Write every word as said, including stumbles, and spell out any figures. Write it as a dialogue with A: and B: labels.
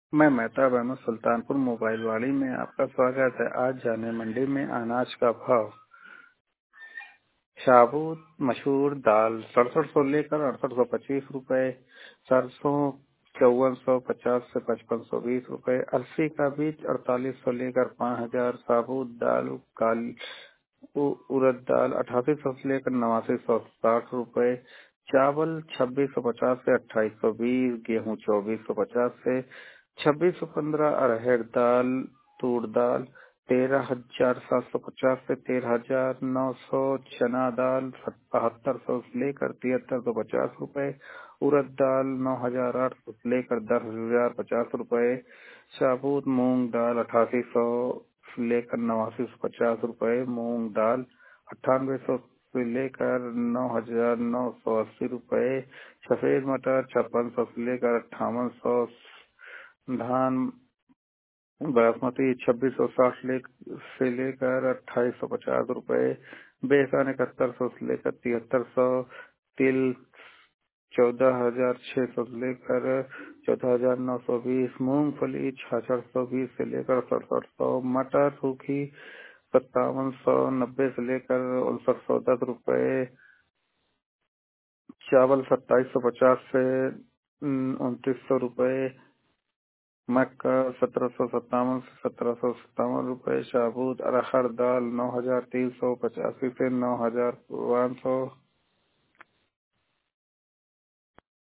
A: मैं मेहताब अहमद सुल्तानपुर मोबाइल वाली में आपका स्वागत है। आज जाने मंडी में अनाज का भाव। साबुत मसूर दाल सड़सठ सौ लेकर अड़सठ सौ पच्चीस रूपए, सरसों चौवन सौ पचास से पचपन सौ बीस रूपए, अलसी का बीज अड़तालीस सौ लेकर पाँच हजार, साबुत दाल काली उ- उड़द दाल अठासी सौ से लेकर नवासी सौ साठ रूपए, चावल छब्बीस सौ पचास से अट्ठाईस सौ बीस, गेहूं चौबीस सौ पचास से छब्बीस सौ पंद्रह, अरहर दाल तूर दाल तेरह हजार सात सौ पचास से तेरह हजार नौ सौ, चना दाल बहत्तर सौ से लेकर तिहत्तर सौ पचास रूपए, उड़द दाल नौ हजार आठ सौ से लेकर दस हजार पचास रूपए, साबुत मूंग दाल अठासी सौ से लेकर नवासी सौ पचास रूपए, मूंग दाल अट्ठानवे सौ से लेकर नौ हजार नौ सौ अस्सी रूपए, सफेद मटर छप्पन सौ से लेकर अट्ठावन सौ, धान बासमती छब्बीस सौ साठ ले, से लेकर अट्ठाईस सौ पचास रूपए, बेसन इकहत्तर सौ से लेकर तिहत्तर सौ, तिल चौदह हजार छह सौ से लेकर चौदह हजार नौ सौ बीस, मूंगफली छाछठ सौ बीस से लेकर सड़सठ सौ, मटर सूखी सत्तावन सौ नब्बे से लेकर उनसठ सौ दस रूपए, चावल सत्ताईस सौ पचास से उनतीस सौ रूपए, मक्का सत्रह सौ सत्तावन से सत्रह सौ सत्तावन रूपए, साबुत अरहर दाल नौ हजार तीन सौ पचासी से नौ हजार पाँच सौ,